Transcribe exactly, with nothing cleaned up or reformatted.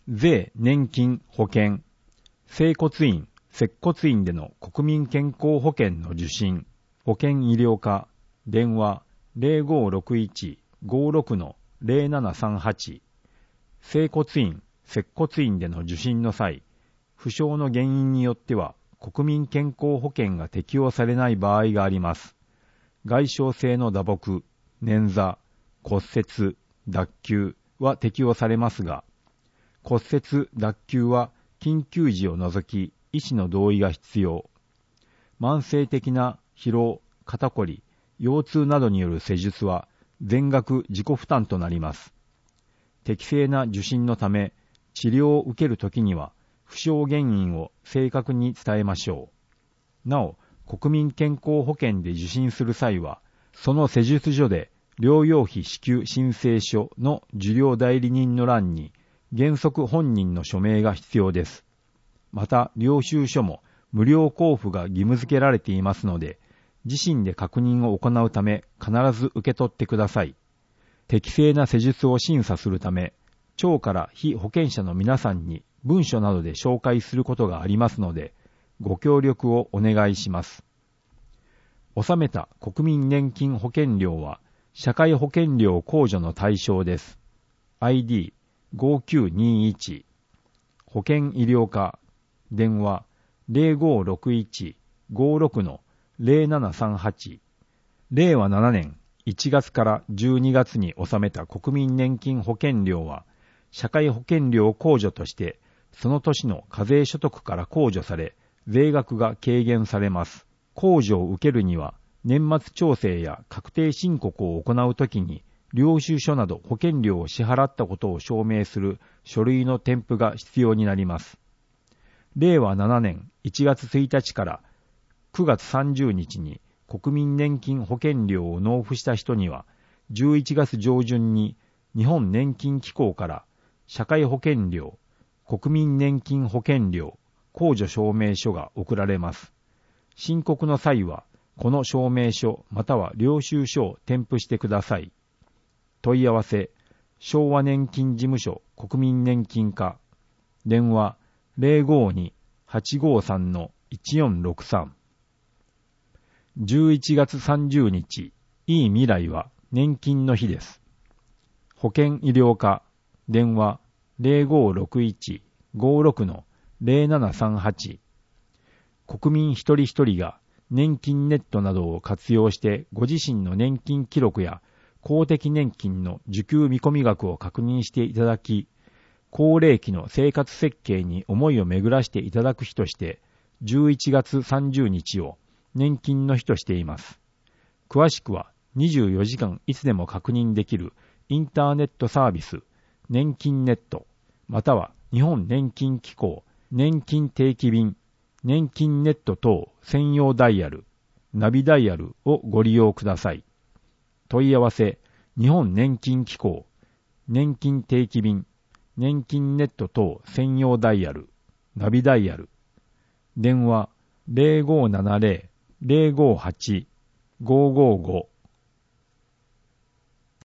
税、年金、保険、整骨院、接骨院での国民健康保険の受診、保険医療課、電話 ゼロごろくいち ごろく ゼロななさんはち、整骨院、接骨院での受診の際、負傷の原因によっては国民健康保険が適用されない場合があります。外傷性の打撲、捻挫、骨折、脱臼は適用されますが、骨折、脱臼は緊急時を除き医師の同意が必要。慢性的な疲労、肩こり、腰痛などによる施術は全額自己負担となります。適正な受診のため、治療を受けるときには負傷原因を正確に伝えましょう。なお、国民健康保険で受診する際は、その施術所で療養費支給申請書の受領代理人の欄に原則本人の署名が必要です。また、領収書も無料交付が義務付けられていますので、自身で確認を行うため必ず受け取ってください。適正な施術を審査するため、庁から被保険者の皆さんに文書などで紹介することがありますので、ご協力をお願いします。納めた国民年金保険料は社会保険料控除の対象です。アイディーごきゅうにいち、保険医療課、電話 ゼロごろくいち ごろく ゼロななさんはち、れいわななねんいちがつからじゅうにがつに納めた国民年金保険料は、社会保険料控除として、その年の課税所得から控除され、税額が軽減されます。控除を受けるには、年末調整や確定申告を行うときに、領収書など保険料を支払ったことを証明する書類の添付が必要になります。れいわななねんいちがつついたちからくがつさんじゅうにちに国民年金保険料を納付した人には、じゅういちがつ上旬に日本年金機構から社会保険料、国民年金保険料、控除証明書が送られます。申告の際は、この証明書または領収書を添付してください。問い合わせ、昭和年金事務所国民年金課、電話 ゼロごに はちごさん いちよんろくさん。じゅういちがつさんじゅうにち、いい未来は年金の日です。保険医療課、電話 ゼロごろくいち ごろく ゼロななさんはち。国民一人一人が年金ネットなどを活用してご自身の年金記録や公的年金の受給見込み額を確認していただき、高齢期の生活設計に思いを巡らしていただく日として、じゅういちがつさんじゅうにちを年金の日としています。詳しくはにじゅうよじかんいつでも確認できるインターネットサービス、年金ネット、または日本年金機構、年金定期便、年金ネット等専用ダイヤル、ナビダイヤルをご利用ください。問い合わせ、日本年金機構、年金定期便、年金ネット等専用ダイヤル、ナビダイヤル、電話 ゼロごななゼロ ゼロごはち ごごご